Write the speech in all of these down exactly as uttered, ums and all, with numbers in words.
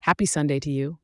Happy Sunday to you.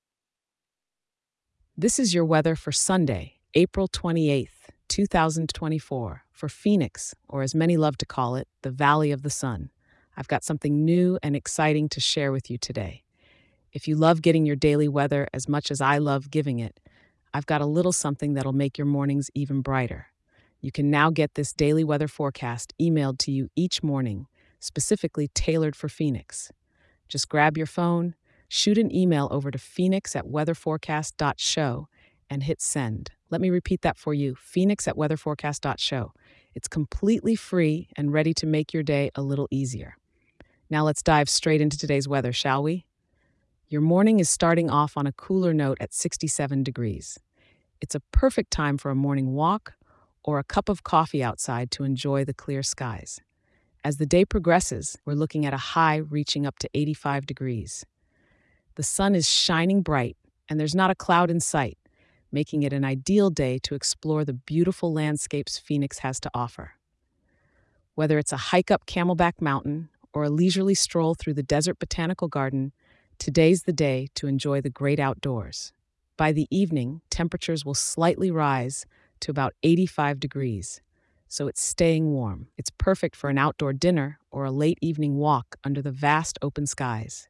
This is your weather for Sunday, April twenty-eighth, two thousand twenty-four, for Phoenix, or as many love to call it, the Valley of the Sun. I've got something new and exciting to share with you today. If you love getting your daily weather as much as I love giving it, I've got a little something that'll make your mornings even brighter. You can now get this daily weather forecast emailed to you each morning, specifically tailored for Phoenix. Just grab your phone, shoot an email over to phoenix at weatherforecast dot show, and hit send. Let me repeat that for you, phoenix at weatherforecast dot show. It's completely free and ready to make your day a little easier. Now let's dive straight into today's weather, shall we? Your morning is starting off on a cooler note at sixty-seven degrees. It's a perfect time for a morning walk or a cup of coffee outside to enjoy the clear skies. As the day progresses, we're looking at a high reaching up to eighty-five degrees. The sun is shining bright, and there's not a cloud in sight, making it an ideal day to explore the beautiful landscapes Phoenix has to offer. Whether it's a hike up Camelback Mountain or a leisurely stroll through the Desert Botanical Garden, today's the day to enjoy the great outdoors. By the evening, temperatures will slightly rise to about eighty-five degrees, so it's staying warm. It's perfect for an outdoor dinner or a late evening walk under the vast open skies.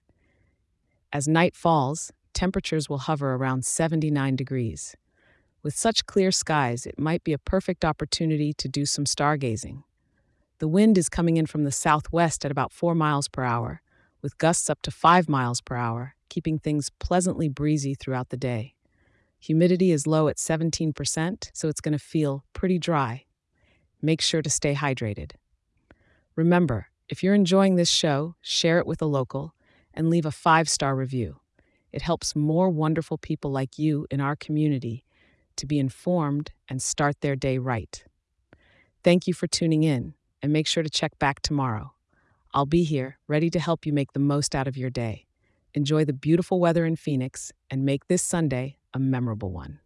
As night falls, temperatures will hover around seventy-nine degrees. With such clear skies, it might be a perfect opportunity to do some stargazing. The wind is coming in from the southwest at about four miles per hour, with gusts up to five miles per hour, keeping things pleasantly breezy throughout the day. Humidity is low at seventeen percent, so it's going to feel pretty dry. Make sure to stay hydrated. Remember, if you're enjoying this show, share it with a local and leave a five-star review. It helps more wonderful people like you in our community to be informed and start their day right. Thank you for tuning in, and make sure to check back tomorrow. I'll be here, ready to help you make the most out of your day. Enjoy the beautiful weather in Phoenix and make this Sunday a memorable one.